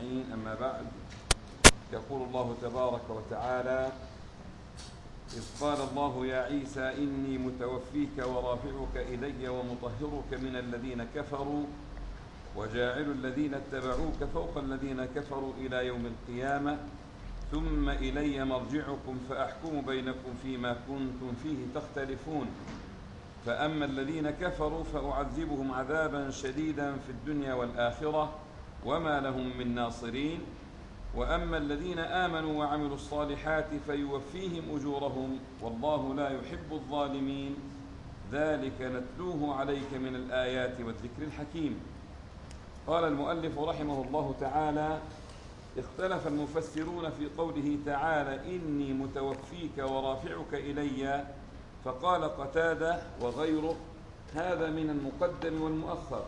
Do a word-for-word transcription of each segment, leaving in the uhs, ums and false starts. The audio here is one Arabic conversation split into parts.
أجمعين. أما بعد، يقول الله تبارك وتعالى: إذ قال الله يا عيسى إني متوفيك ورافعك إلي ومطهرك من الذين كفروا وجاعل الذين اتبعوك فوق الذين كفروا إلى يوم القيامة ثم إلي مرجعكم فأحكم بينكم فيما كنتم فيه تختلفون. فأما الذين كفروا فأعذبهم عذابا شديدا في الدنيا والآخرة وما لهم من ناصرين، وأما الذين آمنوا وعملوا الصالحات فيوفيهم أجورهم والله لا يحب الظالمين. ذلك نتلوه عليك من الآيات والذكر الحكيم. قال المؤلف رحمه الله تعالى: اختلف المفسرون في قوله تعالى إني متوفيك ورافعك إلي، فقال قتادة وغيره: هذا من المقدم والمؤخر،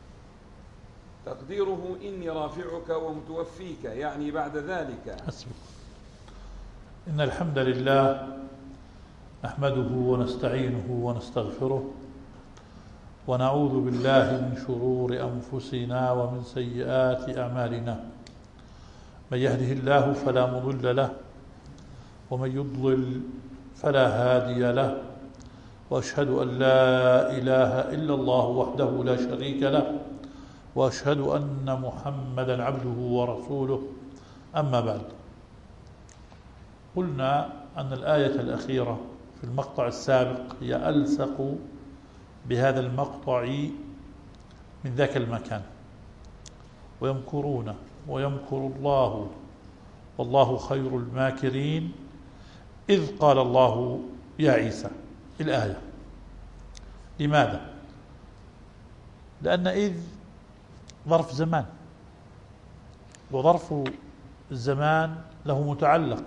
تقديره إني رافعك ومتوفيك يعني بعد ذلك. حسبك. إن الحمد لله نحمده ونستعينه ونستغفره ونعوذ بالله من شرور أنفسنا ومن سيئات أعمالنا. من يهده الله فلا مضل له ومن يضلل فلا هادي له، وأشهد أن لا إله إلا الله وحده لا شريك له، وأشهد أن محمدا عبده ورسوله. أما بعد، قلنا أن الآية الأخيرة في المقطع السابق هي ألصق بهذا المقطع من ذاك المكان: ويمكرون ويمكر الله والله خير الماكرين إذ قال الله يا عيسى. الآية. لماذا؟ لأن إذ ظرف زمان، وظرف الزمان له متعلق،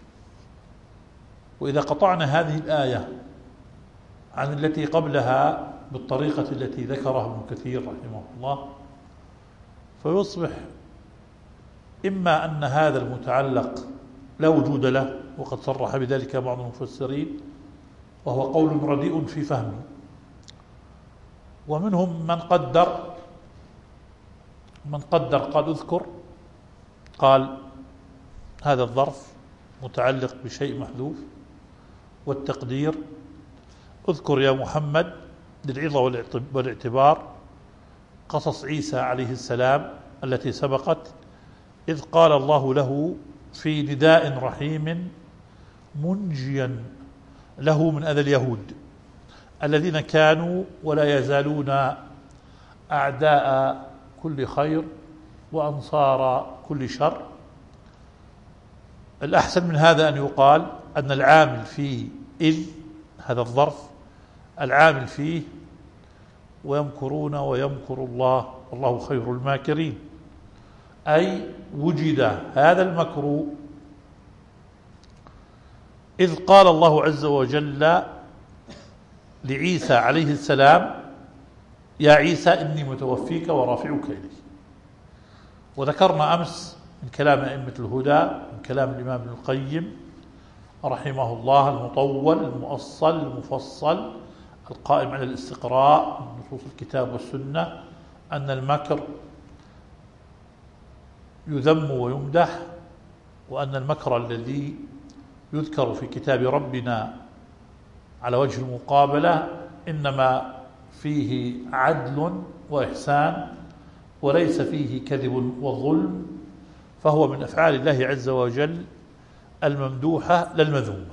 وإذا قطعنا هذه الآية عن التي قبلها بالطريقة التي ذكرها ابن كثير رحمه الله، فيصبح إما أن هذا المتعلق لا وجود له، وقد صرح بذلك بعض المفسرين وهو قول رديء في فهمه، ومنهم من قدر من قدر قال اذكر، قال هذا الظرف متعلق بشيء محذوف، والتقدير اذكر يا محمد للعظة والاعتبار قصص عيسى عليه السلام التي سبقت، إذ قال الله له في نداء رحيم منجيا له من أذى اليهود الذين كانوا ولا يزالون أعداء كل خير وأنصار كل شر. الأحسن من هذا أن يقال أن العامل فيه إذ هذا الظرف العامل فيه ويمكرون ويمكر الله والله خير الماكرين، أي وجد هذا المكر إذ قال الله عز وجل لعيسى عليه السلام يا عيسى إني متوفيك ورافعك إلي. وذكرنا أمس من كلام أئمة الهدى، من كلام الإمام ابن القيم رحمه الله المطول المؤصل المفصل القائم على الاستقراء من نصوص الكتاب والسنة، أن المكر يذم ويمدح، وأن المكر الذي يذكر في كتاب ربنا على وجه المقابلة إنما فيه عدل وإحسان وليس فيه كذب وظلم، فهو من أفعال الله عز وجل الممدوحة لا المذمومة.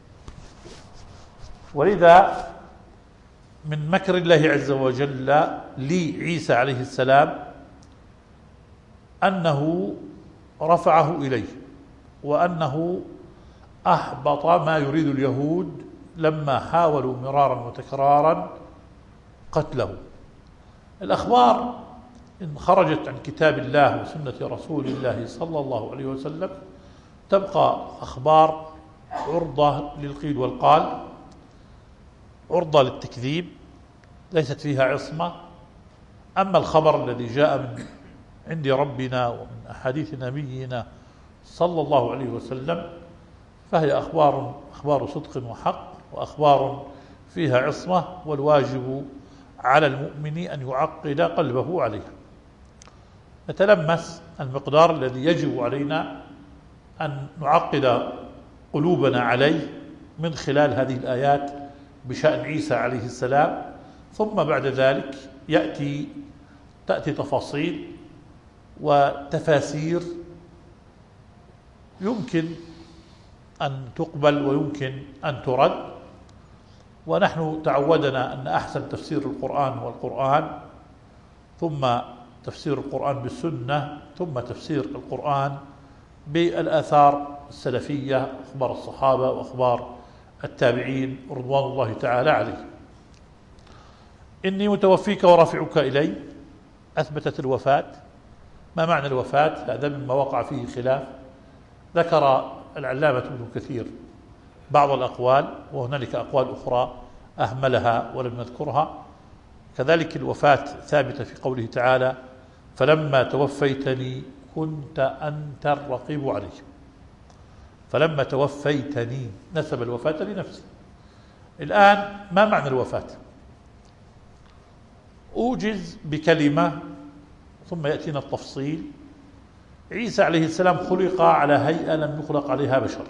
ولذا من مكر الله عز وجل لعيسى عليه السلام أنه رفعه إليه، وأنه أحبط ما يريد اليهود لما حاولوا مرارا وتكرارا قتله. الأخبار إن خرجت عن كتاب الله وسنة رسول الله صلى الله عليه وسلم تبقى أخبار عرضة للقيل والقال، عرضة للتكذيب، ليست فيها عصمة. أما الخبر الذي جاء من عند ربنا ومن أحاديث نبينا صلى الله عليه وسلم فهي أخبار أخبار صدق وحق، وأخبار فيها عصمة، والواجب على المؤمن أن يعقد قلبه عليها. نتلمس المقدار الذي يجب علينا أن نعقد قلوبنا عليه من خلال هذه الآيات بشأن عيسى عليه السلام. ثم بعد ذلك يأتي تأتي تفاصيل وتفاسير يمكن أن تقبل ويمكن أن ترد. ونحن تعودنا أن أحسن تفسير القرآن هو القرآن، ثم تفسير القرآن بالسنة، ثم تفسير القرآن بالآثار السلفية، أخبار الصحابة وأخبار التابعين رضوان الله تعالى عليهم. إني متوفيك ورافعك إلي أثبتت الوفاة. ما معنى الوفاة؟ هذا مما وقع فيه خلاف. ذكر العلامة ابن كثير بعض الأقوال، وهنالك أقوال أخرى أهملها ولم نذكرها. كذلك الوفاة ثابتة في قوله تعالى: فلما توفيتني كنت أنت الرقيب عليهم. فلما توفيتني نسب الوفاة لنفسه. الآن ما معنى الوفاة؟ أوجز بكلمة ثم يأتينا التفصيل. عيسى عليه السلام خلق على هيئة لم يخلق عليها بشر،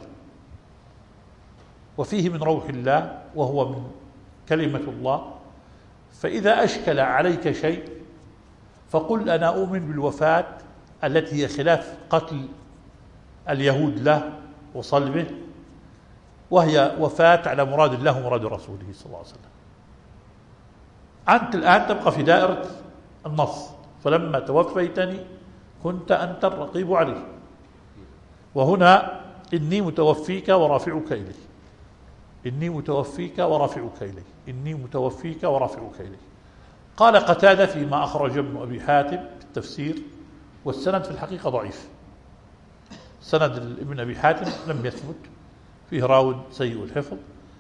وفيه من روح الله وهو من كلمة الله. فإذا أشكل عليك شيء فقل أنا أؤمن بالوفاة التي هي خلاف قتل اليهود له وصلبه، وهي وفاة على مراد الله ومراد رسوله صلى الله عليه وسلم. أنت الآن تبقى في دائرة النص: فلما توفيتني كنت أنت الرقيب عليه. وهنا إني متوفيك ورافعك إلي، إني متوفيك ورافعك إلي، إني متوفيك ورافعك إلي. قال قتادة فيما أخرج ابن أبي حاتم في التفسير، والسند في الحقيقة ضعيف. سند ابن أبي حاتم لم يثبت، فيه راو سيء الحفظ.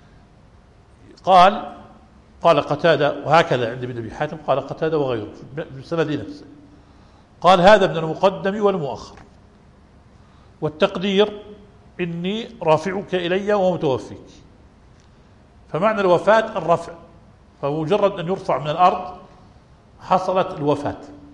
قال قال قتادة، وهكذا عند ابن أبي حاتم قال قتادة وغيره بالسند نفسه، قال هذا من المقدم والمؤخر. والتقدير إني رافعك إلي ومتوفيك. فمعنى الوفاة الرفع، فمجرد أن يرفع من الأرض حصلت الوفاة،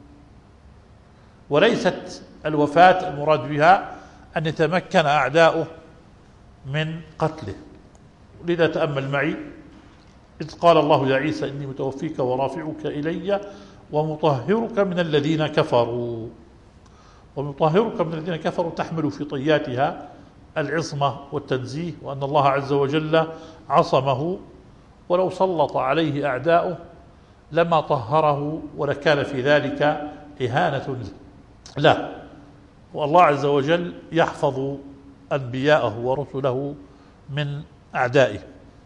وليست الوفاة المراد بها أن يتمكن أعداؤه من قتله. لذا تأمل معي إذ قال الله يا عيسى إني متوفيك ورافعك إلي ومطهرك من الذين كفروا. ومطهرك من الذين كفروا تحمل في طياتها العصمة والتنزيه، وأن الله عز وجل عصمه، ولو سلط عليه أعداؤه لما طهره ولكان في ذلك إهانة له. والله عز وجل يحفظ أنبياءه ورسله من أعدائه.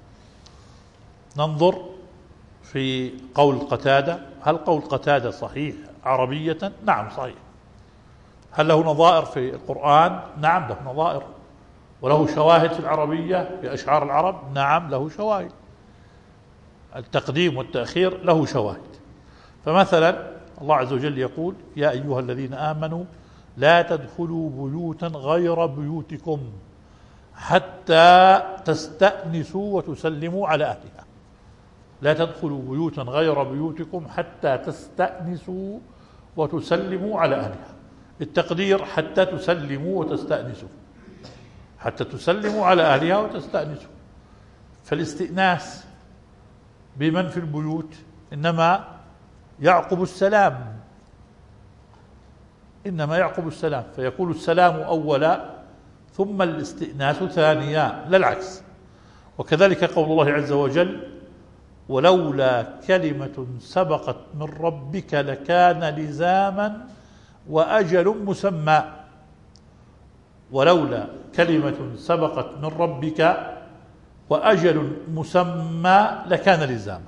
ننظر في قول قتادة. هل قول قتادة صحيح عربية؟ نعم صحيح. هل له نظائر في القرآن؟ نعم له نظائر. وله شواهد في العربية في أشعار العرب؟ نعم له شواهد. التقديم والتأخير له شواهد. فمثلا الله عز وجل يقول يا أيها الذين آمنوا لا تدخلوا بيوتا غير بيوتكم حتى تستأنسوا وتسلموا على أهلها. لا تدخلوا بيوتا غير بيوتكم حتى تستأنسوا وتسلموا على أهلها. التقدير حتى تسلموا وتستأنسوا، حتى تسلموا على أهلها وتستأنسوا. فالاستئناس بمن في البيوت إنما يعقب السلام، إنما يعقب السلام، فيقول السلام أولا ثم الاستئناس ثانيا، لا العكس. وكذلك قول الله عز وجل ولولا كلمة سبقت من ربك لكان لزاما وأجل مسمى. ولولا كلمة سبقت من ربك وأجل مسمى لكان لزاما.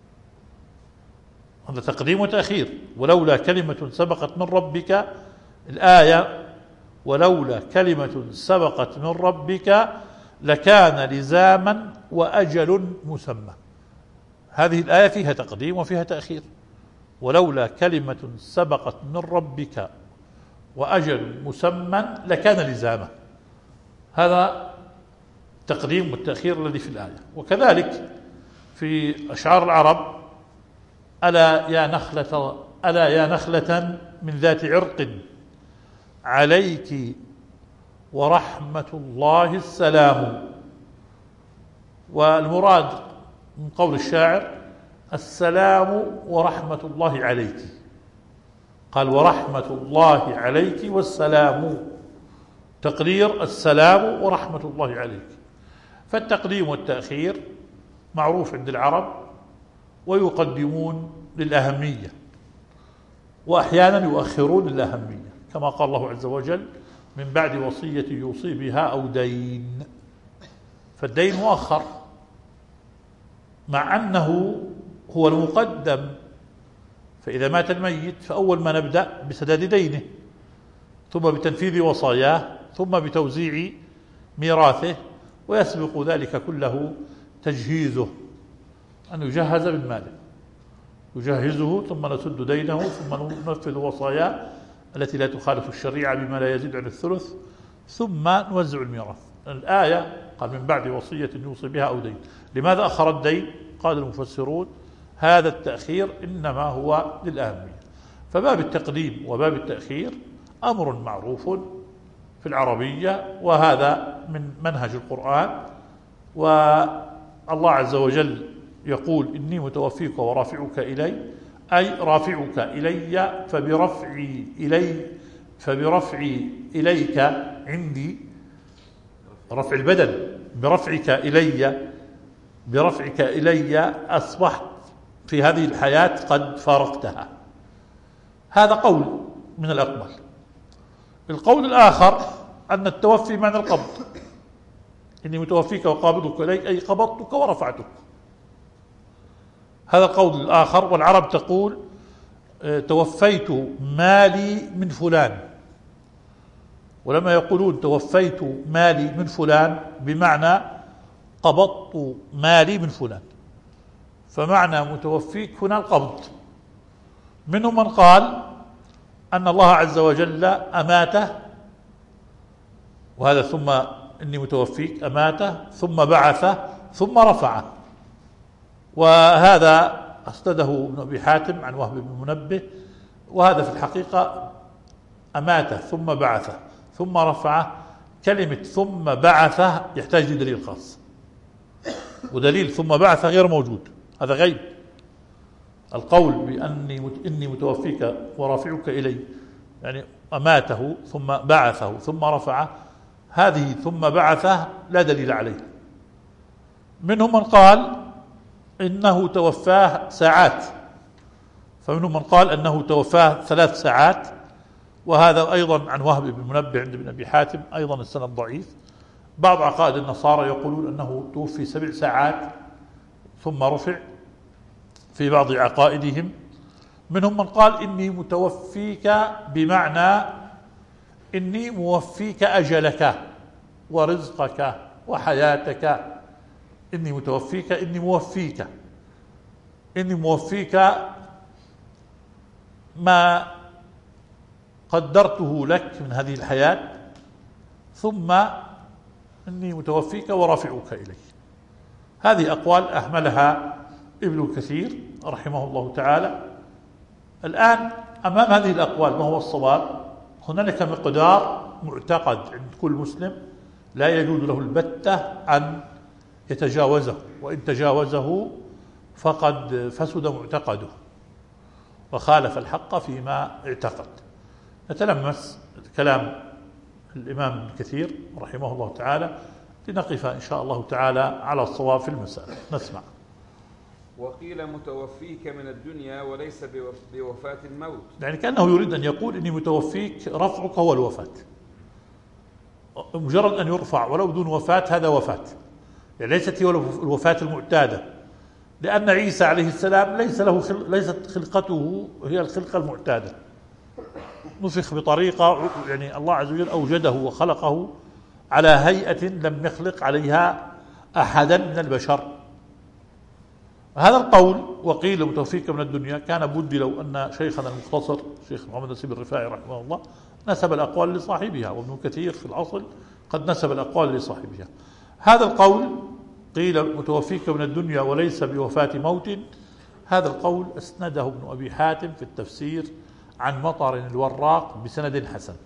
هذا تقديم وتأخير. ولولا كلمة سبقت من ربك، الآية ولولا كلمة سبقت من ربك لكان لزاما وأجل مسمى. هذه الآية فيها تقديم وفيها تأخير. ولولا كلمة سبقت من ربك وأجل مسمى لكان لزاما. هذا التقديم والتأخير الذي في الآية. وكذلك في أشعار العرب ألا يا نخلة ألا يا نخلة من ذات عرق عليك ورحمة الله السلام. والمراد من قول الشاعر السلام ورحمة الله عليك، قال ورحمة الله عليك والسلام، تقدير السلام ورحمة الله عليك. فالتقديم والتأخير معروف عند العرب، ويقدمون للأهمية وأحيانا يؤخرون للأهمية، كما قال الله عز وجل من بعد وصية يوصي بها أو دين، فالدين مؤخر مع أنه هو المقدم. فإذا مات الميت فأول ما نبدأ بسداد دينه، ثم بتنفيذ وصاياه، ثم بتوزيع ميراثه، ويسبق ذلك كله تجهيزه، أن يجهز من ماله، يجهزه ثم نسد دينه ثم ننفذ وصاياه التي لا تخالف الشريعة بما لا يزيد عن الثلث، ثم نوزع الميراث. الآية قال من بعد وصية يوصي بها أو دين. لماذا أخر الدين؟ قال المفسرون هذا التأخير إنما هو للأهمية. فباب التقديم وباب التأخير أمر معروف في العربية، وهذا من منهج القرآن. والله عز وجل يقول إني متوفيك ورافعك إلي، أي رافعك إلي فبرفعي إلي فبرفعي إليك عندي، رفع البدن، برفعك إلي برفعك إلي أصبحت في هذه الحياة قد فارقتها. هذا قول من الأقوال. القول الآخر أن التوفي معنى القبض، إني متوفيك وقابضك إليك أي قبضتك ورفعتك، هذا القول الآخر. والعرب تقول توفيت مالي من فلان، ولما يقولون توفيت مالي من فلان بمعنى قبضت مالي من فلان، فمعنى متوفيك هنا القبض. منهم من قال أن الله عز وجل أماته، وهذا ثم إني متوفيك أماته ثم بعثه ثم رفعه، وهذا أسنده ابن أبي حاتم عن وهب بن منبه، وهذا في الحقيقة أماته ثم بعثه ثم رفعه. كلمة ثم بعثه يحتاج لدليل خاص، ودليل ثم بعثه غير موجود، هذا غيب. القول بأني إني متوفيك ورافعك إلي يعني أماته ثم بعثه ثم رفعه، هذه ثم بعثه لا دليل عليه. منهم من قال إنه توفاه ساعات، فمنهم من قال أنه توفاه ثلاث ساعات، وهذا أيضا عن وهب بن منبه عند ابن أبي حاتم، أيضا السند ضعيف. بعض عقائد النصارى يقولون أنه توفي سبع ساعات ثم رفع في بعض عقائدهم. منهم من قال إني متوفيك بمعنى إني موفيك أجلك ورزقك وحياتك، إني متوفيك إني موفيك إني موفيك ما قدرته لك من هذه الحياة، ثم إني متوفيك ورافعك إلي. هذه أقوال أحملها ابن كثير رحمه الله تعالى. الآن أمام هذه الأقوال ما هو الصواب؟ هنالك مقدار معتقد عند كل مسلم لا يجوز له البتة أن يتجاوزه، وإن تجاوزه فقد فسد معتقده وخالف الحق فيما اعتقد. نتلمس كلام الإمام ابن كثير رحمه الله تعالى لنقف إن شاء الله تعالى على الصواب في المسألة. نسمع. وقيل متوفيك من الدنيا وليس بوفاة الموت، يعني كأنه يريد أن يقول إني متوفيك رفعك هو الوفاة، مجرد أن يرفع ولو دون وفاة هذا وفاة، يعني ليست هي الوفاة المعتادة، لأن عيسى عليه السلام ليس له خل... ليست خلقته هي الخلقة المعتادة، نفخ بطريقة يعني الله عز وجل أوجده وخلقه على هيئة لم يخلق عليها أحدا من البشر. هذا القول وقيل متوفيك من الدنيا كان بدي لو أن شيخنا المختصر شيخ محمد نسيب الرفاعي رحمه الله نسب الأقوال لصاحبها، وابن كثير في الأصل قد نسب الأقوال لصاحبها. هذا القول قيل متوفيك من الدنيا وليس بوفاة موت، هذا القول أسنده ابن أبي حاتم في التفسير عن مطر الوراق بسند حسن،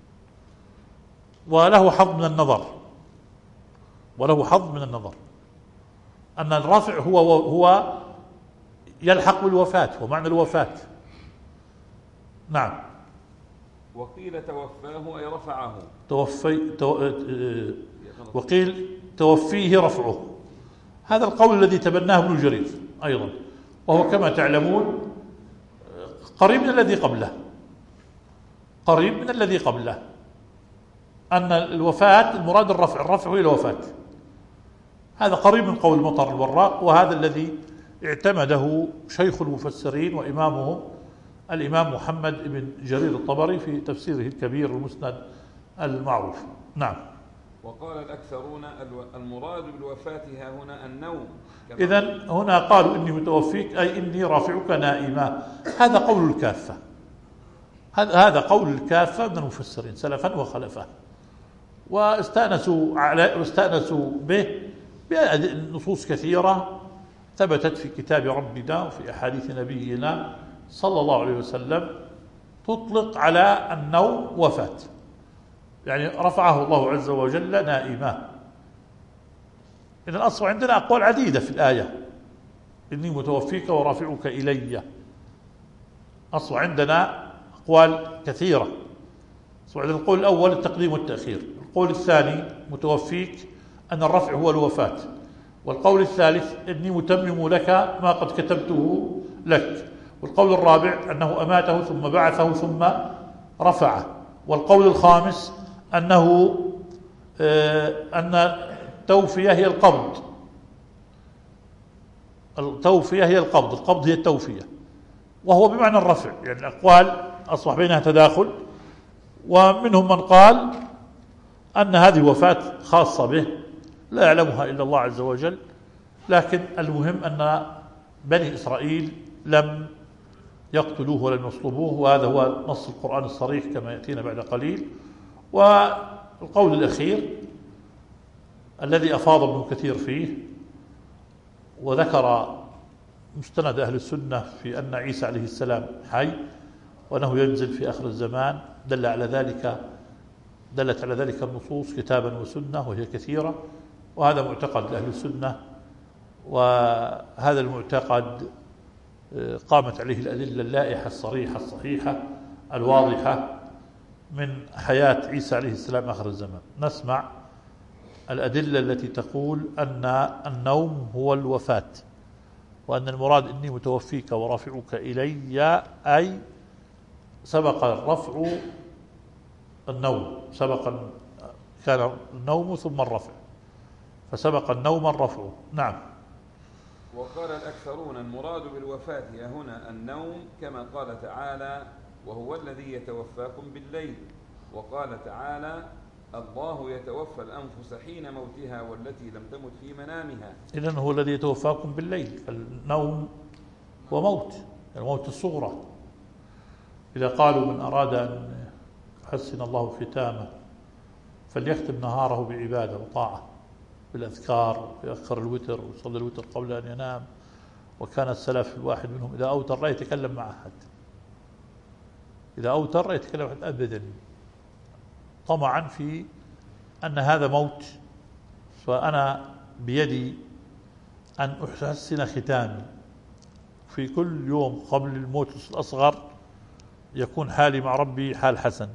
وله حظ من النظر وله حظ من النظر أن الرفع هو هو يلحق بالوفاة ومعنى الوفاة. نعم. وقيل توفاه أي رفعه. توفي تو... وقيل توفيه رفعه، هذا القول الذي تبناه ابن جرير أيضا، وهو كما تعلمون قريب من الذي قبله قريب من الذي قبله أن الوفاة المراد الرفع، الرفع هو الوفاة. هذا قريب من قول مطر الوراق، وهذا الذي اعتمده شيخ المفسرين وإمامهم الإمام محمد بن جرير الطبري في تفسيره الكبير المسند المعروف. نعم. وقال الأكثرون المراد بالوفاة ها هنا النوم. إذن هنا قالوا إني متوفيك أي إني رافعك نائما، هذا قول الكافة، هذا قول الكافة من المفسرين سلفا وخلفا، واستأنسوا على واستأنسوا به بنصوص كثيرة ثبتت في كتاب ربنا وفي أحاديث نبينا صلى الله عليه وسلم تطلق على النوم وفاة، يعني رفعه الله عز وجل نائما. إذن الأصل عندنا أقوال عديدة في الآية، إني متوفيك ورافعك إلي، أصل عندنا أقوال كثيرة. القول الأول التقديم والتأخير، القول الثاني متوفيك أن الرفع هو الوفاة، والقول الثالث إني متمم لك ما قد كتبته لك، والقول الرابع أنه أماته ثم بعثه ثم رفعه، والقول الخامس أنه آه أن التوفية هي القبض، التوفية هي القبض، القبض هي التوفية، وهو بمعنى الرفع. يعني الأقوال أصبح بينها تداخل، ومنهم من قال أن هذه وفاة خاصة به لا يعلمها إلا الله عز وجل، لكن المهم أن بني إسرائيل لم يقتلوه ولم يصلبوه، وهذا هو نص القرآن الصريح كما يأتينا بعد قليل. والقول الأخير الذي أفاض ابن كثير فيه وذكر مستند أهل السنة في أن عيسى عليه السلام حي وأنه ينزل في آخر الزمان، دل على ذلك دلت على ذلك النصوص كتابا وسنة وهي كثيرة، وهذا معتقد أهل السنة، وهذا المعتقد قامت عليه الأدلة اللائحة الصريحة الصحيحة الواضحة من حياة عيسى عليه السلام آخر الزمان. نسمع الأدلة التي تقول أن النوم هو الوفاة، وأن المراد إني متوفيك ورافعك إلي أي سبق الرفع النوم، سبق كان النوم ثم الرفع، فسبق النوم الرفع. نعم. وقال الأكثرون المراد بالوفاة هنا النوم، كما قال تعالى وهو الذي يتوفاكم بالليل، وقال تعالى الله يتوفى الأنفس حين موتها والتي لم تمت في منامها. إذن هو الذي يتوفاكم بالليل، النوم هو موت، الموت الصغرى. إذا قالوا من أراد أن يحسن الله ختامه فليختم نهاره بعبادة وطاعة بالأذكار، ويأخر الوتر ويصلي الوتر قبل أن ينام. وكان السلف الواحد منهم إذا أوتر لا يتكلم مع أحد، إذا أوتر لا يتكلم أحد أبدا، طمعا في أن هذا موت، فأنا بيدي أن أحسن ختامي في كل يوم قبل الموت الأصغر، يكون حالي مع ربي حال حسن،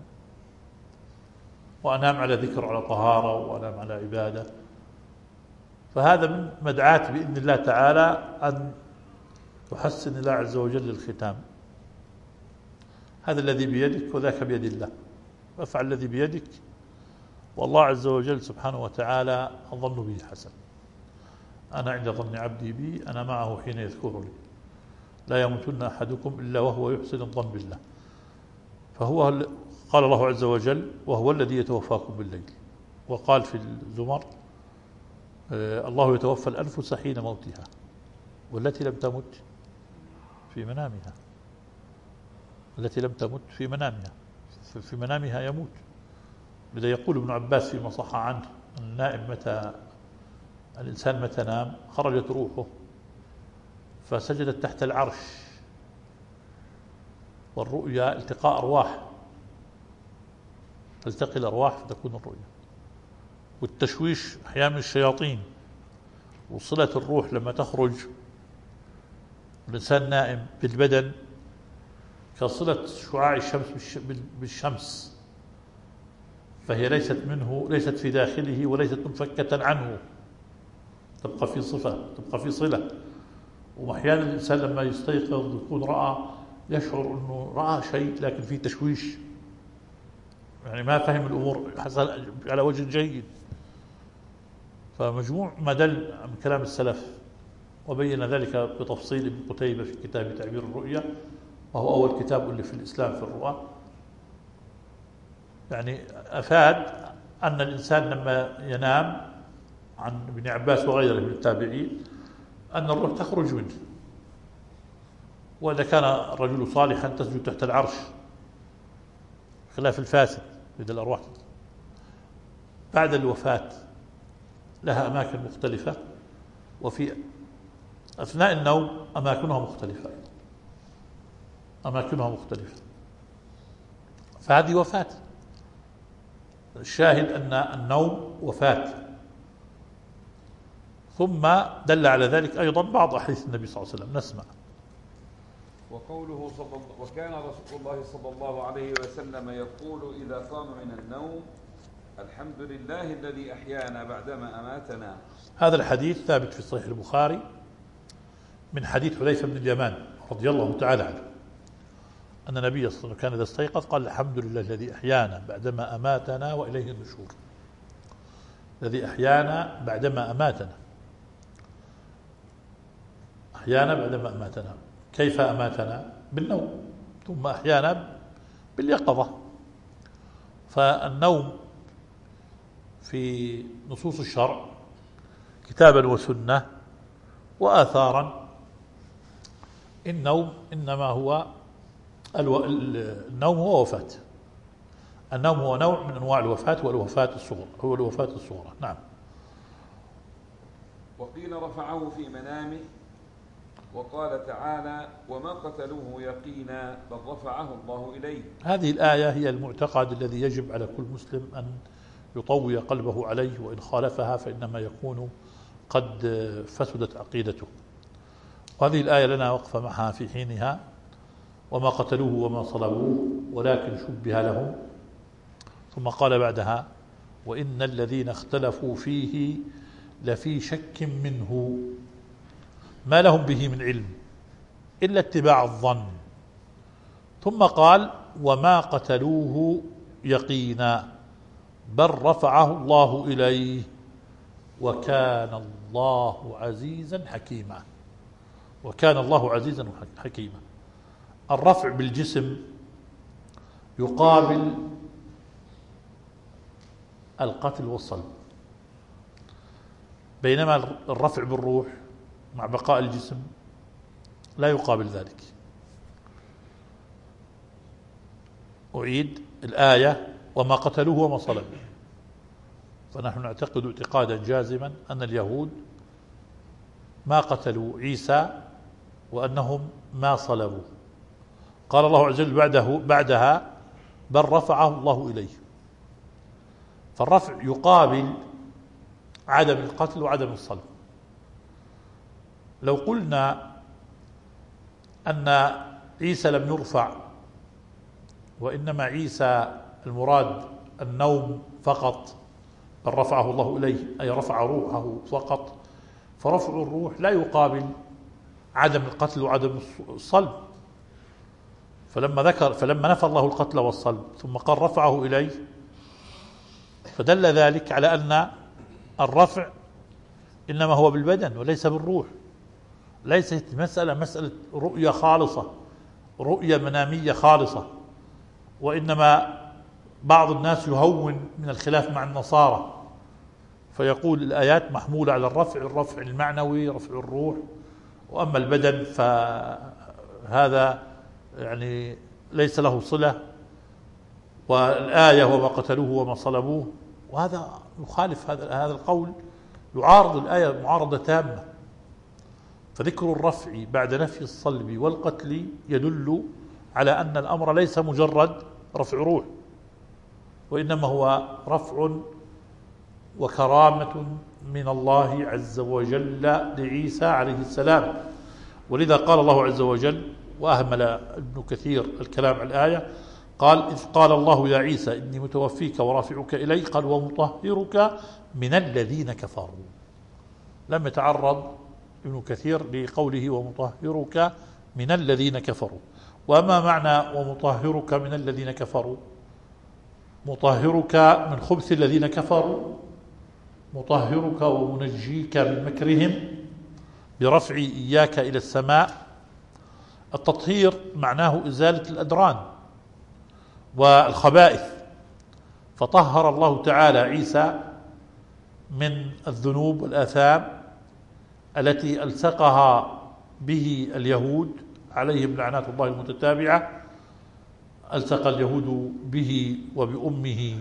وأنام على ذكر على طهارة وأنام على عبادة. فهذا من مدعاة بإذن الله تعالى أن تحسن الله عز وجل الختام. هذا الذي بيدك وذاك بيد الله، فافعل الذي بيدك، والله عز وجل سبحانه وتعالى الظن به حسن. أنا عند ظن عبدي بي، أنا معه حين يذكرني، لا يموتن أحدكم إلا وهو يحسن الظن بالله. فهو قال الله عز وجل وهو الذي يتوفاكم بالليل، وقال في الزمر الله يتوفى الأنفس حين موتها والتي لم تمت في منامها، التي لم تمت في منامها، في منامها يموت. لذا يقول ابن عباس فيما صح عنه النائم متى الإنسان متى نام خرجت روحه فسجدت تحت العرش والرؤيا التقاء أرواح، تلتقي الأرواح فتكون الرؤيا. والتشويش أحيانا من الشياطين، وصلة الروح لما تخرج الإنسان نائم بالبدن كصلة شعاع الشمس بالشمس، فهي ليست منه، ليست في داخله وليست منفكة عنه، تبقى في صفة، تبقى في صلة. وأحيانا الإنسان لما يستيقظ يكون رأى، يشعر أنه رأى شيء لكن في تشويش، يعني ما فهم الأمور على وجه جيد. فمجموع ما دل من كلام السلف وبين ذلك بتفصيل ابن قتيبة في كتاب تعبير الرؤيا، وهو أول كتاب اللي في الإسلام في الرؤى، يعني أفاد أن الإنسان لما ينام، عن ابن عباس وغيره من التابعين، أن الروح تخرج منه، وإذا كان الرجل صالحا تسجد تحت العرش، خلاف الفاسد إذا الأرواح بعد الوفاة لها أماكن مختلفة، وفي أثناء النوم أماكنها مختلفة، أماكنها مختلفة، فهذه وفاة. الشاهد أن النوم وفاة. ثم دل على ذلك أيضا بعض أحاديث النبي صلى الله عليه وسلم، نسمع. وقوله صلى الله وكان رسول الله صلى الله عليه وسلم يقول إذا قام من النوم: الحمد لله الذي أحيانا بعدما أماتنا. هذا الحديث ثابت في صحيح البخاري من حديث حذيفة بن اليمان رضي الله تعالى عنه، أن النبي صلى الله عليه وسلم كان إذا استيقظ قال: الحمد لله الذي أحيانا بعدما أماتنا وإليه النشور. الذي أحيانا بعدما أماتنا، أحيانا بعدما أماتنا. كيف أماتنا؟ بالنوم، ثم أحيانا باليقظة. فالنوم في نصوص الشرع كتابا وسنة وآثارا، النوم إنما هو الو... النوم هو وفاة. النوم هو نوع من أنواع الوفاة، والوفاة الصغرى هو الوفاة الصغرى. نعم. وقيل رفعه في منامه، وقال تعالى: وما قتلوه يقينا بل رفعه الله إليه. هذه الآية هي المعتقد الذي يجب على كل مسلم أن يطوي قلبه عليه، وإن خالفها فإنما يكون قد فسدت عقيدته. وهذه الآية لنا وقفة معها في حينها: وما قتلوه وما صلبوه ولكن شبه لهم. ثم قال بعدها: وإن الذين اختلفوا فيه لفي شك منه ما لهم به من علم إلا اتباع الظن. ثم قال: وما قتلوه يقينا بل رفعه الله إليه وكان الله عزيزا حكيما. وكان الله عزيزا حكيما. الرفع بالجسم يقابل القتل والصلب، بينما الرفع بالروح مع بقاء الجسم لا يقابل ذلك. أعيد الآية: وما قتلوه وما صلبوه. فنحن نعتقد اعتقادا جازما أن اليهود ما قتلوا عيسى وأنهم ما صلبوه. قال الله عز وجل بعده بعدها: بل رفعه الله إليه. فالرفع يقابل عدم القتل وعدم الصلب. لو قلنا أن عيسى لم يرفع وإنما عيسى المراد النوم فقط، بل رفعه الله إليه أي رفع روحه فقط، فرفع الروح لا يقابل عدم القتل وعدم الصلب. فلما ذكر فلما نفى الله القتل والصلب ثم قال رفعه إليه، فدل ذلك على أن الرفع إنما هو بالبدن وليس بالروح. ليست مسألة مسألة رؤية خالصة، رؤية منامية خالصة، وإنما بعض الناس يهون من الخلاف مع النصارى فيقول الآيات محمولة على الرفع، الرفع المعنوي، رفع الروح، وأما البدن فهذا يعني ليس له صلة. والآية وما قتلوه وما صلبوه، وهذا يخالف هذا هذا القول، يعارض الآية معارضة تامة. فذكر الرفع بعد نفي الصلب والقتل يدل على أن الأمر ليس مجرد رفع روح، وإنما هو رفع وكرامة من الله عز وجل لعيسى عليه السلام. ولذا قال الله عز وجل، وأهمل ابن كثير الكلام على الآية، قال: إذ قال الله يا عيسى إني متوفيك ورافعك إلي، قال: ومطهرك من الذين كفروا. لم يتعرض ابن كثير لقوله ومطهرك من الذين كفروا. وما معنى ومطهرك من الذين كفروا؟ مطهرك من خبث الذين كفروا، مطهرك ومنجيك من مكرهم برفع إياك إلى السماء. التطهير معناه إزالة الأدران والخبائث، فطهر الله تعالى عيسى من الذنوب والآثام التي ألصقها به اليهود عليهم لعنات الله المتتابعة. ألصق اليهود به وبأمه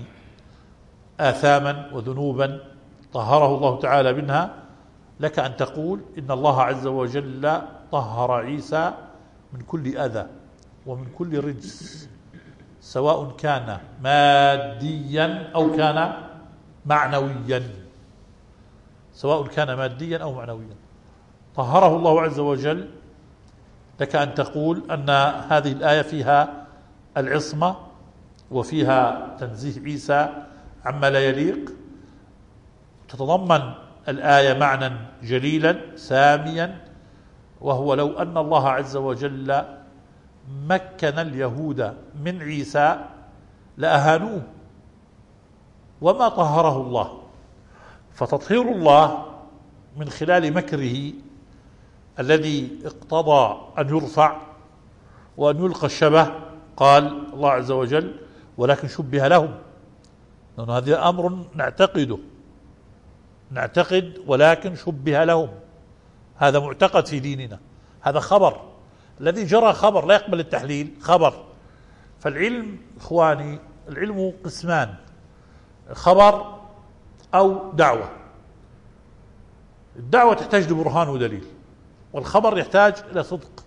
آثاما وذنوبا طهره الله تعالى منها. لك أن تقول إن الله عز وجل طهر عيسى من كل أذى ومن كل رجس، سواء كان ماديا أو كان معنويا، سواء كان ماديا أو معنويا طهره الله عز وجل. لك أن تقول أن هذه الآية فيها العصمة وفيها تنزيه عيسى عما لا يليق. تتضمن الآية معنى جليلا ساميا، وهو لو أن الله عز وجل مكن اليهود من عيسى لأهانوه وما طهره الله. فتطهير الله من خلال مكره الذي اقتضى أن يرفع وأن يلقى الشبه. قال الله عز وجل: ولكن شبه لهم، لأن هذا أمر نعتقده، نعتقد ولكن شبه لهم، هذا معتقد في ديننا، هذا خبر الذي جرى، خبر لا يقبل التحليل، خبر. فالعلم إخواني، العلم قسمان: خبر أو دعوة. الدعوة تحتاج لبرهان ودليل، والخبر يحتاج إلى صدق،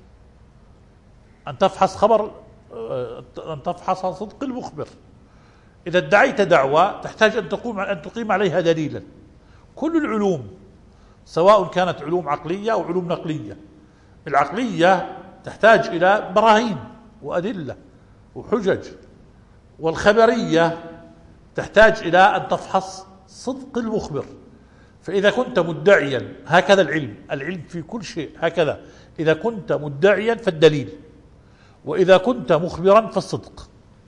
أن تفحص خبر، أن تفحص صدق المخبر. إذا ادعيت دعوة تحتاج أن تقوم أن تقيم عليها دليلا. كل العلوم سواء كانت علوم عقلية أو علوم نقلية، العقلية تحتاج إلى براهين وأدلة وحجج، والخبرية تحتاج إلى أن تفحص صدق المخبر. فإذا كنت مدعيا، هكذا العلم، العلم في كل شيء هكذا، إذا كنت مدعيا فالدليل، وإذا كنت مخبرا فالصدق.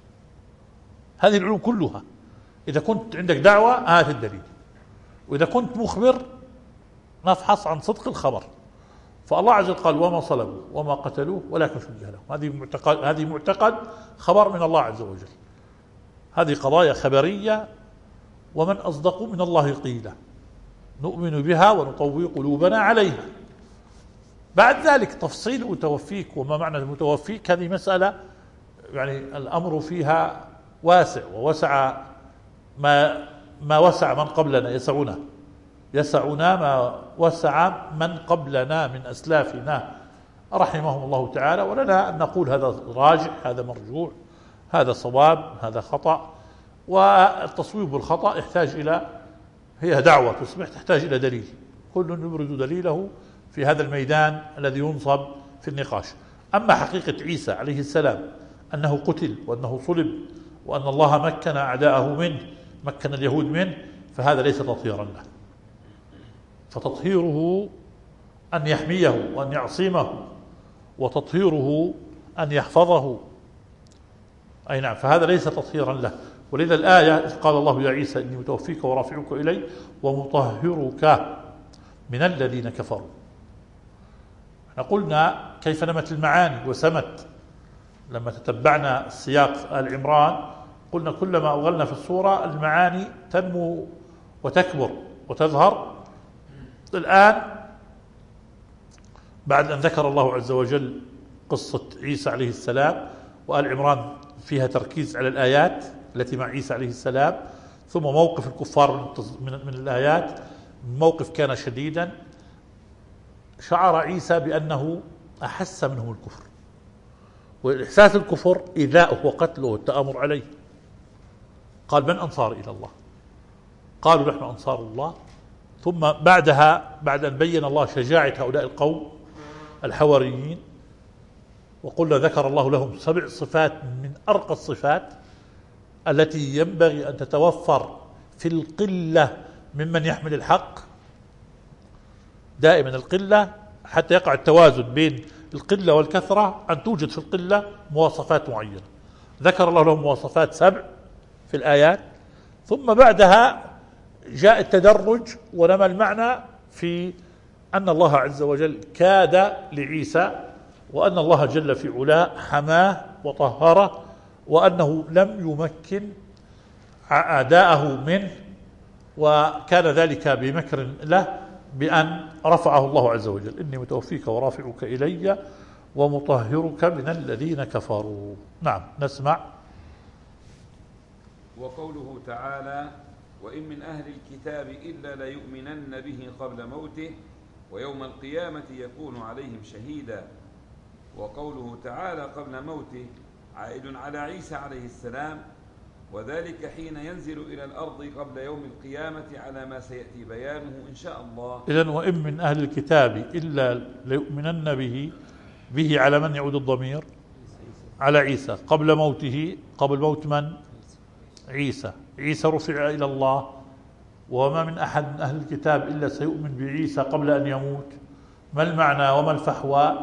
هذه العلوم كلها، إذا كنت عندك دعوة هات الدليل، وإذا كنت مخبر نفحص عن صدق الخبر. فالله عز وجل قال: وما صلبوا وما قتلوه ولكن شبه لهم. هذه معتقد، هذه معتقد خبر من الله عز وجل، هذه قضايا خبرية. ومن أصدق من الله قيلا، نؤمن بها ونطوي قلوبنا عليها. بعد ذلك تفصيل متوفيك وما معنى المتوفيك، هذه مسألة يعني الأمر فيها واسع، ووسع ما ما وسع من قبلنا، يسعنا يسعنا ما وسع من قبلنا من أسلافنا رحمهم الله تعالى. ولنا أن نقول هذا راجح، هذا مرجوح، هذا صواب، هذا خطأ. والتصويب بالخطأ يحتاج إلى، هي دعوة تصبح تحتاج إلى دليل، كل يبرز دليله في هذا الميدان الذي ينصب في النقاش. أما حقيقة عيسى عليه السلام أنه قتل وأنه صلب وأن الله مكن أعداءه منه، مكن اليهود منه، فهذا ليس تطهيرا له. فتطهيره أن يحميه وأن يعصمه، وتطهيره أن يحفظه. أي نعم، فهذا ليس تطهيرا له. ولذا الآية: إذ قال الله يا عيسى إني متوفيك ورافعك إلي ومطهرك من الذين كفروا. احنا قلنا كيف نمت المعاني وسمت لما تتبعنا السياق آل عمران. قلنا كلما أوغلنا في الصورة المعاني تنمو وتكبر وتظهر. الآن بعد أن ذكر الله عز وجل قصة عيسى عليه السلام، وآل عمران فيها تركيز على الآيات التي مع عيسى عليه السلام، ثم موقف الكفار من, من الآيات، موقف كان شديدا، شعر عيسى بأنه أحس منهم الكفر والإحساس الكفر إيذاؤه وقتله والتآمر عليه. قال من أنصار إلى الله؟ قالوا نحن أنصار الله. ثم بعدها بعد أن بين الله شجاعة هؤلاء القوم الحواريين وقلنا ذكر الله لهم سبع صفات من أرقى الصفات التي ينبغي أن تتوفر في القلة ممن يحمل الحق. دائما القلة حتى يقع التوازن بين القلة والكثرة أن توجد في القلة مواصفات معينة. ذكر الله لهم مواصفات سبع في الآيات، ثم بعدها جاء التدرج ونما المعنى في أن الله عز وجل كاد لعيسى، وأن الله جل في علاه حماه وطهره، وأنه لم يمكن أعداءه منه، وكان ذلك بمكر له بأن رفعه الله عز وجل. إني متوفيك ورافعك إلي ومطهرك من الذين كفروا. نعم نسمع. وقوله تعالى: وإن من أهل الكتاب إلا ليؤمنن به قبل موته ويوم القيامة يكون عليهم شهيدا. وقوله تعالى قبل موته عائد على عيسى عليه السلام، وذلك حين ينزل إلى الأرض قبل يوم القيامة على ما سيأتي بيانه إن شاء الله. إذن وإن من أهل الكتاب إلا ليؤمنن به، به على من يعود الضمير؟ على عيسى. قبل موته، قبل موت من؟ عيسى. عيسى رفع إلى الله، وما من أحد من أهل الكتاب إلا سيؤمن بعيسى قبل أن يموت. ما المعنى وما الفحوى؟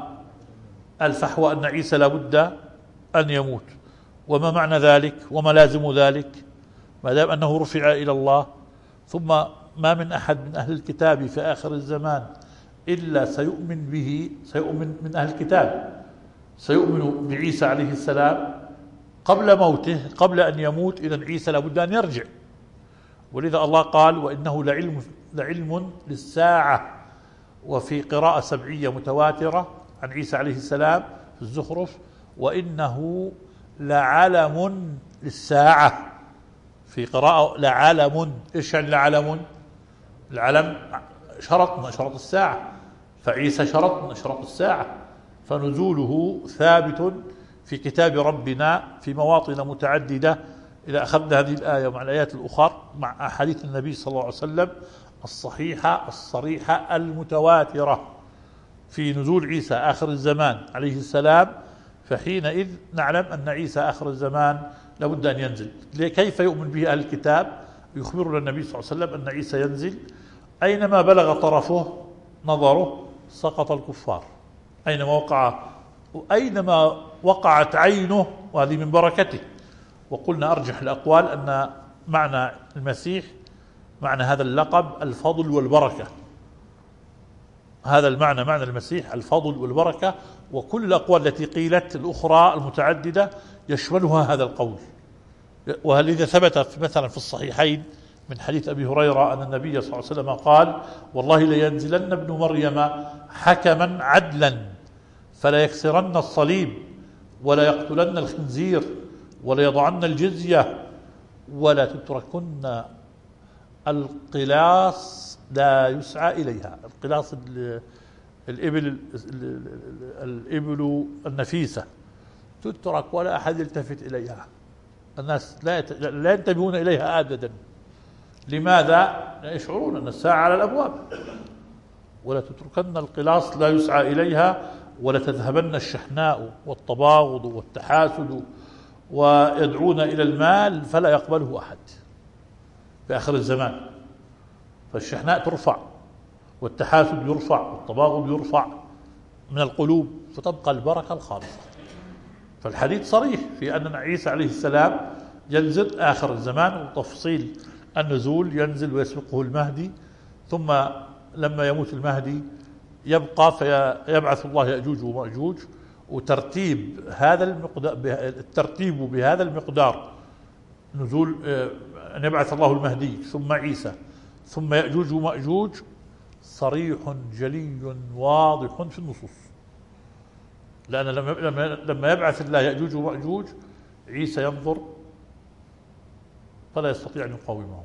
الفحوى أن عيسى لابد أن يموت. وما معنى ذلك وما لازم ذلك؟ ما دام أنه رفع إلى الله، ثم ما من أحد من أهل الكتاب في آخر الزمان إلا سيؤمن به، سيؤمن من أهل الكتاب سيؤمن بعيسى عليه السلام قبل موته، قبل أن يموت. إذن عيسى لابد أن يرجع، ولذا الله قال: وإنه لعلم, لعلم للساعة. وفي قراءة سبعية متواترة عن عيسى عليه السلام في الزخرف: وإنه لعلم للساعة. في قراءة لعلم. إيش يعني لعلم؟ العلم شرط من أشراط الساعة، فعيسى شرط من أشراط الساعة، فنزوله ثابت في كتاب ربنا في مواطن متعددة. إذا أخذنا هذه الآية مع الآيات الأخرى مع أحاديث النبي صلى الله عليه وسلم الصحيحة الصريحة المتواترة في نزول عيسى آخر الزمان عليه السلام، فحينئذ نعلم أن عيسى آخر الزمان لابد أن ينزل. كيف يؤمن به أهل الكتاب؟ يخبرنا النبي صلى الله عليه وسلم أن عيسى ينزل، أينما بلغ طرفه نظره سقط الكفار، أينما وقع وأينما وقعت عينه، وهذه من بركته. وقلنا أرجح الأقوال أن معنى المسيح، معنى هذا اللقب، الفضل والبركة. هذا المعنى، معنى المسيح الفضل والبركة. وكل الأقوال التي قيلت الأخرى المتعددة يشملها هذا القول. ولذا ثبت مثلا في الصحيحين من حديث أبي هريرة أن النبي صلى الله عليه وسلم قال: والله لينزلن ابن مريم حكما عدلا فلا يكسرن الصليب ولا يقتلن الخنزير ولا يضعن الجزية ولا تتركن القلاص لا يسعى إليها. القلاص الإبل الإبل النفيسة تترك ولا أحد يلتفت إليها، الناس لا لا ينتبهون إليها أبدا. لماذا؟ لا يشعرون أن الساعة على الأبواب. ولا تتركن القلاص لا يسعى إليها ولا تذهبن الشحناء والتباغض والتحاسد ويدعون إلى المال فلا يقبله أحد في آخر الزمان. فالشحناء ترفع والتحاسد يرفع والتباغض يرفع من القلوب، فتبقى البركة الخالصة. فالحديث صريح في أن عيسى عليه السلام ينزل آخر الزمان، وتفصيل النزول ينزل ويسبقه المهدي، ثم لما يموت المهدي يبقى فيبعث الله يأجوج ومأجوج. وترتيب هذا المقدار، الترتيب بهذا المقدار، نزول أن يبعث الله المهدي ثم عيسى ثم يأجوج ومأجوج، صريح جلي واضح في النصوص. لأن لما لما يبعث الله يأجوج ومأجوج عيسى ينظر فلا يستطيع أن يقاومه،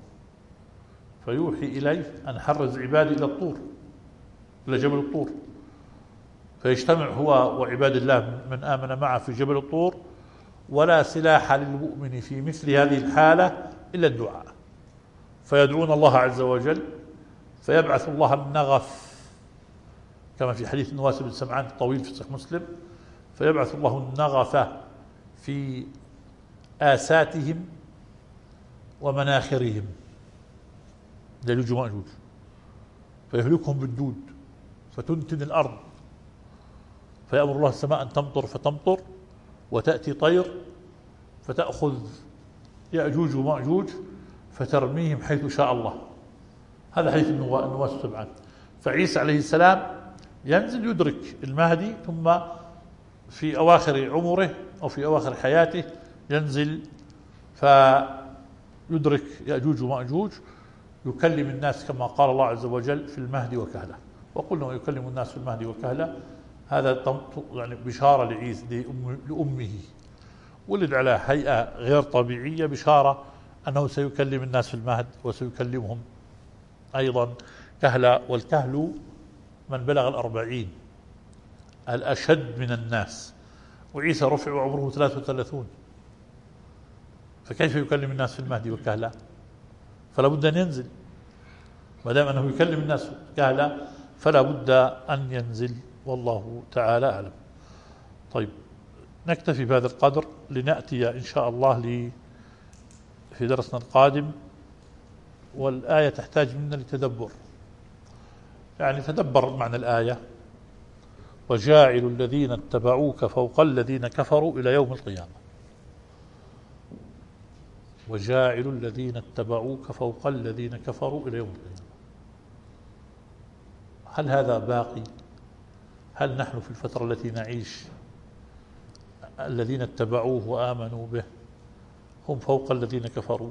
فيوحي إليه أن حرز عبادي إلى الطور، إلى جبل الطور، فيجتمع هو وعباد الله من آمن معه في جبل الطور، ولا سلاح للمؤمن في مثل هذه الحالة إلا الدعاء، فيدعون الله عز وجل فيبعث الله النغف كما في حديث النواس بن سمعان الطويل في صحيح مسلم، فيبعث الله النغف في آساتهم ومناخرهم يأجوج ومأجوج، فيهلكهم بالدود فتنتن الأرض، فيأمر الله السماء أن تمطر فتمطر، وتأتي طير فتأخذ يأجوج ومأجوج فترميهم حيث شاء الله. هذا حديث النواس بن سمعان. فعيسى عليه السلام ينزل يدرك المهدي، ثم في أواخر عمره أو في أواخر حياته ينزل فيدرك يأجوج ومأجوج، يكلم الناس كما قال الله عز وجل في المهدي وكهله. وقلنا يكلم الناس في المهدي وكهله، هذا يعني بشارة لعيسى لأمه، ولد على هيئة غير طبيعية، بشارة أنه سيكلم الناس في المهد وسيكلمهم أيضا كهلا. والكهل من بلغ الأربعين الأشد من الناس، وعيسى رفع وعمره ثلاثة وثلاثون، فكيف يكلم الناس في المهدي وكهلا؟ فلا بد أن ينزل، ما دام أنه يكلم الناس كهلا فلا بد أن ينزل، والله تعالى أعلم. طيب نكتفي بهذا القدر، لنأتي إن شاء الله لي في درسنا القادم، والآية تحتاج منا لتدبر، يعني تدبر معنى الآية: وجاعل الذين اتبعوك فوق الذين كفروا إلى يوم القيامة. وجاعل الذين اتبعوك فوق الذين كفروا إلى يوم القيامة. هل هذا باقي؟ هل نحن في الفترة التي نعيش الذين اتبعوه وآمنوا به هم فوق الذين كفروا،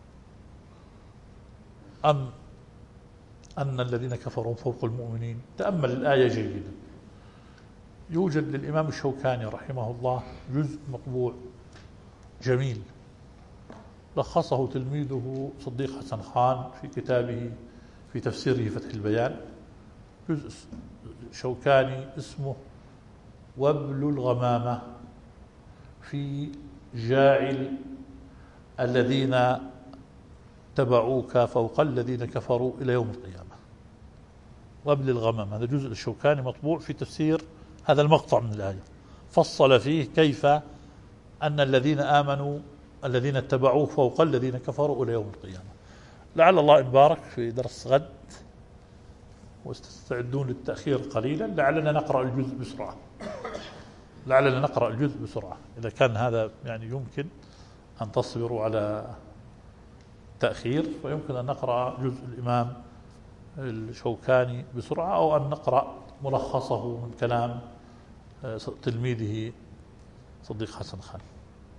أم أن الذين كفروا فوق المؤمنين؟ تأمل الآية جيدا. يوجد للإمام الشوكاني رحمه الله جزء مطبوع جميل لخصه تلميذه صديق حسن خان في كتابه في تفسيره فتح البيان، جزء شوكاني اسمه وابل الغمامة في جاعل الذين اتبعوك فوق الذين كفروا إلى يوم القيامة. وابل الغمامة هذا جزء الشوكاني مطبوع في تفسير هذا المقطع من الآية، فصل فيه كيف أن الذين آمنوا الذين اتبعوه فوق الذين كفروا إلى يوم القيامة. لعل الله إن بارك في درس غد، واستعدون للتأخير قليلا، لعلنا نقرأ الجزء بسرعة لعلنا نقرأ الجزء بسرعة إذا كان هذا يعني يمكن أن تصبروا على تأخير، فيمكن أن نقرأ جزء الإمام الشوكاني بسرعة، أو أن نقرأ ملخصه من كلام تلميذه صديق حسن خان.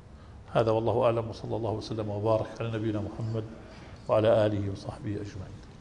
هذا والله أعلم، وصلى الله وسلم وبارك على نبينا محمد وعلى آله وصحبه أجمعين.